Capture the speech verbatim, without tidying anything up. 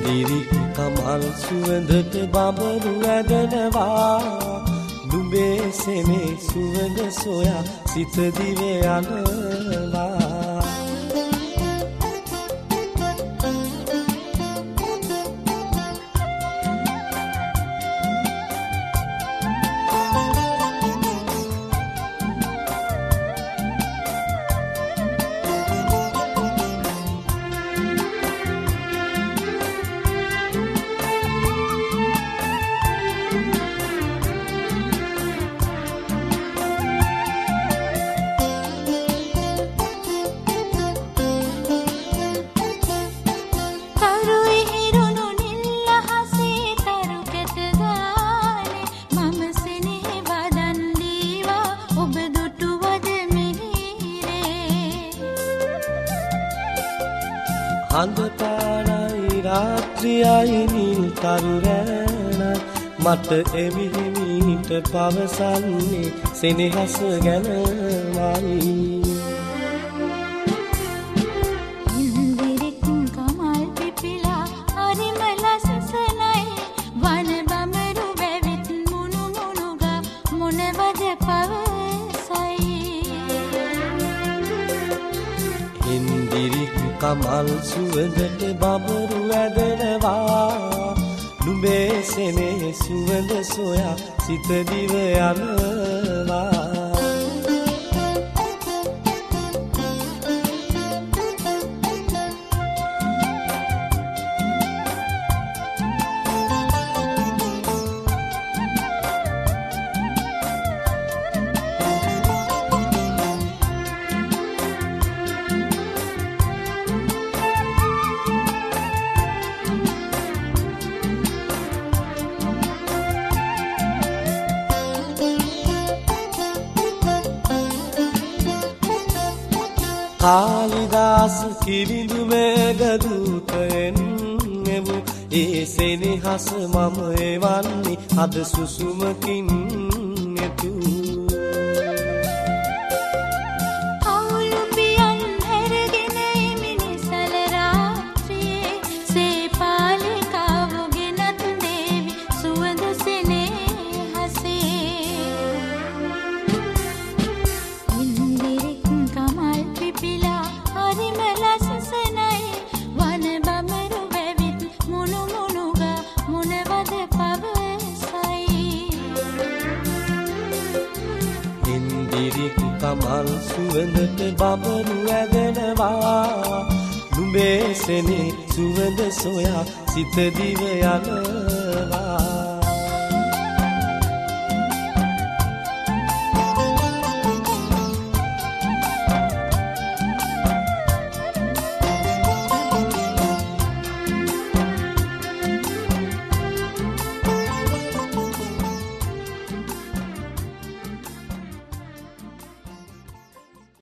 ඉන්දිරි කමල් සුවඳට බඹරු ඇදෙනවා නුඹේ සෙනේ සුවඳ සොයා සිත දිව යනවා අන්ධකාරයි රාත්‍රියයි නිල් තරුරෑනයි මට එමිහිමීට පවසන්නේ සෙනෙහස ගැනමයි ඉන්දිරි කමල් පිපිලා හරිම ලස්සනයි වන බඹරු වැවිත් මුණු මුණුගා මොනවද පවසයි ඉන්දිරි කමල් සුවඳට බඹරු ඇදෙනවා නුඹේ සෙනේ සුවඳ සොයා සිත දිව යනවා කාලිදාස කිරිඳු මේඝදූතයෙන් එමු ඒ සෙනෙහස මම එවන්නේ අද සුසුමකින් එතු කවුළු පියන් හැරගෙන මිනිසල රාත්‍රියේ සේපාලිකාව ගෙනත් දේවි සුවඳ සෙනෙහසේ ඉන්දිරි කමල් පිපිලා හරිම ලස්සනයි වන බඹරු වැවිත් මුණු මුණුගා මොනවද පවසයි ඉන්දිරි කමල් සුවඳට බඹරු ඇදෙනවා නුඹේ සෙනේ සුවඳ සොයා සිත දිව යනවා